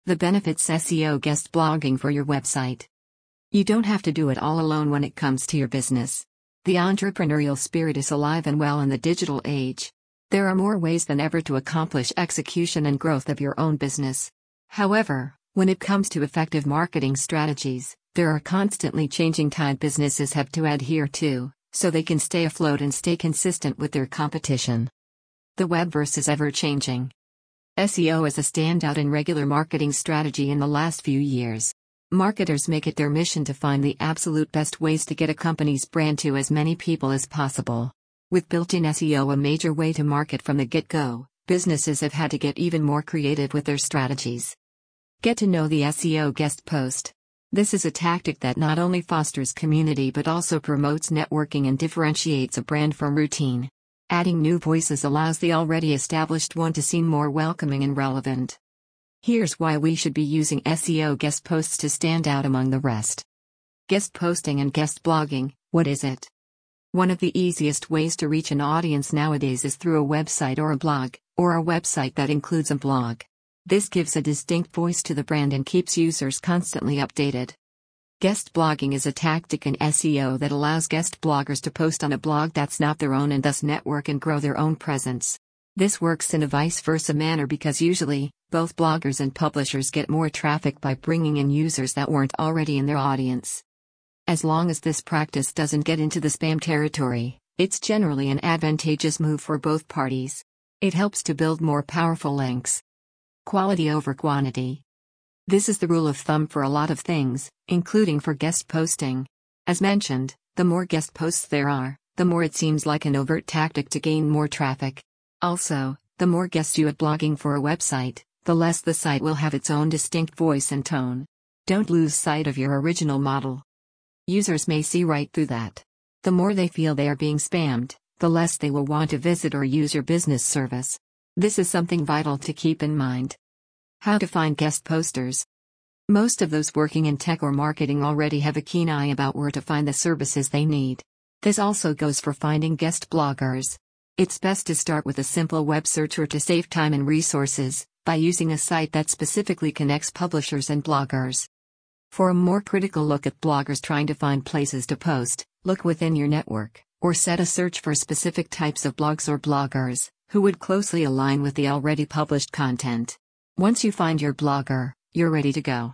The benefits SEO guest blogging for your website. You don't have to do it all alone when it comes to your business. The entrepreneurial spirit is alive and well in the digital age. There are more ways than ever to accomplish execution and growth of your own business. However, when it comes to effective marketing strategies, there are constantly changing tide businesses have to adhere to, so they can stay afloat and stay consistent with their competition. The webverse is ever-changing. SEO is a standout in regular marketing strategy in the last few years. Marketers make it their mission to find the absolute best ways to get a company's brand to as many people as possible. With built-in SEO a major way to market from the get-go, businesses have had to get even more creative with their strategies. Get to know the SEO guest post. This is a tactic that not only fosters community but also promotes networking and differentiates a brand from routine. Adding new voices allows the already established one to seem more welcoming and relevant. Here's why we should be using SEO guest posts to stand out among the rest. Guest posting and guest blogging, what is it? One of the easiest ways to reach an audience nowadays is through a website or a blog, or a website that includes a blog. This gives a distinct voice to the brand and keeps users constantly updated. Guest blogging is a tactic in SEO that allows guest bloggers to post on a blog that's not their own and thus network and grow their own presence. This works in a vice versa manner because usually, both bloggers and publishers get more traffic by bringing in users that weren't already in their audience. As long as this practice doesn't get into the spam territory, it's generally an advantageous move for both parties. It helps to build more powerful links. Quality over quantity. This is the rule of thumb for a lot of things, including for guest posting. As mentioned, the more guest posts there are, the more it seems like an overt tactic to gain more traffic. Also, the more guests you have blogging for a website, the less the site will have its own distinct voice and tone. Don't lose sight of your original model. Users may see right through that. The more they feel they are being spammed, the less they will want to visit or use your business service. This is something vital to keep in mind. How to find guest posters. Most of those working in tech or marketing already have a keen eye about where to find the services they need. This also goes for finding guest bloggers. It's best to start with a simple web search or to save time and resources, by using a site that specifically connects publishers and bloggers. For a more critical look at bloggers trying to find places to post, look within your network, or set a search for specific types of blogs or bloggers, who would closely align with the already published content. Once you find your blogger, you're ready to go.